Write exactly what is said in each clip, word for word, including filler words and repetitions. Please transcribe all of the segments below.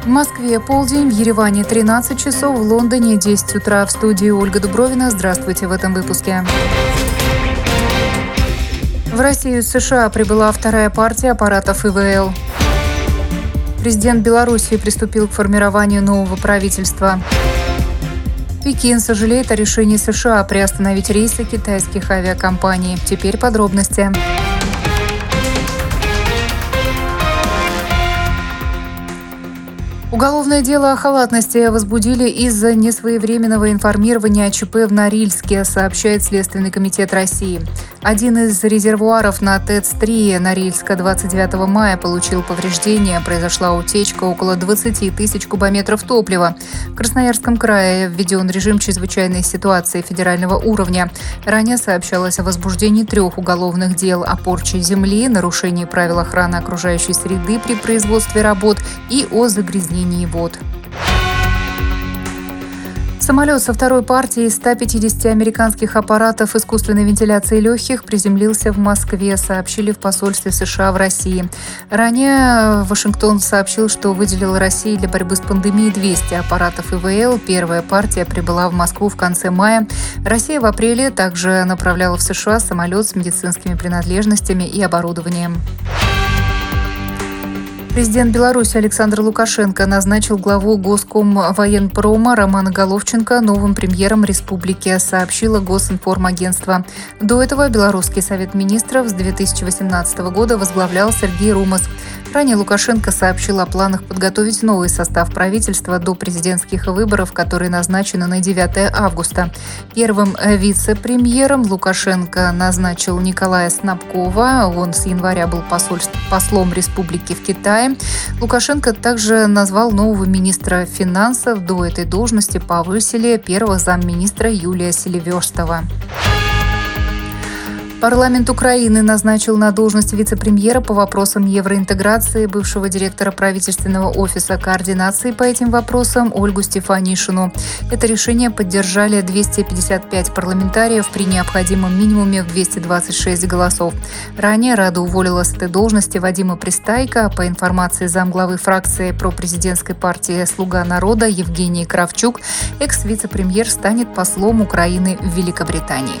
В Москве полдень, в Ереване тринадцать часов, в Лондоне десять утра. В студии Ольга Дубровина. Здравствуйте в этом выпуске. В Россию из США прибыла вторая партия аппаратов И В Л. Президент Беларуси приступил к формированию нового правительства. Пекин сожалеет о решении США приостановить рейсы китайских авиакомпаний. Теперь подробности. Уголовное дело о халатности возбудили из-за несвоевременного информирования о ЧП в Норильске, сообщает Следственный комитет России. Один из резервуаров на ТЭЦ три Норильска двадцать девятого мая получил повреждения. Произошла утечка около двадцати тысяч кубометров топлива. В Красноярском крае введен режим чрезвычайной ситуации федерального уровня. Ранее сообщалось о возбуждении трех уголовных дел о порче земли, нарушении правил охраны окружающей среды при производстве работ и о загрязнении вод. Самолет со второй партией ста пятидесяти американских аппаратов искусственной вентиляции легких приземлился в Москве, сообщили в посольстве США в России. Ранее Вашингтон сообщил, что выделил России для борьбы с пандемией двести аппаратов И В Л. Первая партия прибыла в Москву в конце мая. Россия в апреле также направляла в США самолет с медицинскими принадлежностями и оборудованием. Президент Беларуси Александр Лукашенко назначил главу Госкомвоенпрома Романа Головченко новым премьером республики, сообщило Госинформагентство. До этого Белорусский совет министров с две тысячи восемнадцатого года возглавлял Сергей Румас. Ранее Лукашенко сообщил о планах подготовить новый состав правительства до президентских выборов, которые назначены на девятое августа. Первым вице-премьером Лукашенко назначил Николая Снабкова. Он с января был послом республики в Китае. Лукашенко также назвал нового министра финансов. До этой должности повысили первого замминистра Юлия Селиверстова. Парламент Украины назначил на должность вице-премьера по вопросам евроинтеграции бывшего директора правительственного офиса координации по этим вопросам Ольгу Стефанишину. Это решение поддержали двести пятьдесят пять парламентариев при необходимом минимуме в двести двадцать шесть голосов. Ранее Рада уволила с этой должности Вадима Пристайка. По информации замглавы фракции пропрезидентской партии «Слуга народа» Евгений Кравчук, экс-вице-премьер станет послом Украины в Великобритании.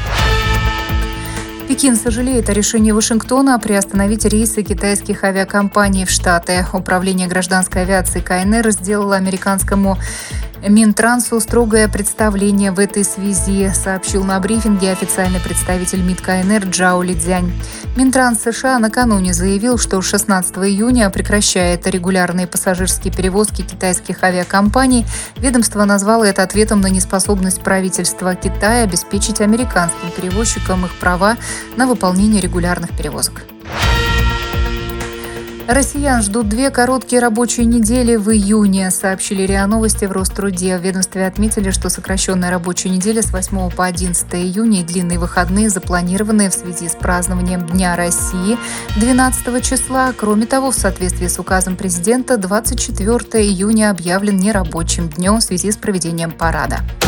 Пекин сожалеет о решении Вашингтона приостановить рейсы китайских авиакомпаний в Штаты. Управление гражданской авиации Ка Эн Эр сделало американскому Минтрансу строгое представление в этой связи, сообщил на брифинге официальный представитель МИД Ка Эн Эр Джао Лидзянь. Минтранс США накануне заявил, что шестнадцатого июня прекращает регулярные пассажирские перевозки китайских авиакомпаний. Ведомство назвало это ответом на неспособность правительства Китая обеспечить американским перевозчикам их права на выполнение регулярных перевозок. Россиян ждут две короткие рабочие недели в июне, сообщили РИА Новости в Роструде. В ведомстве отметили, что сокращенная рабочая неделя с восьмого по одиннадцатое июня и длинные выходные запланированы в связи с празднованием Дня России двенадцатого числа. Кроме того, в соответствии с указом президента, двадцать четвёртого июня объявлен нерабочим днем в связи с проведением парада.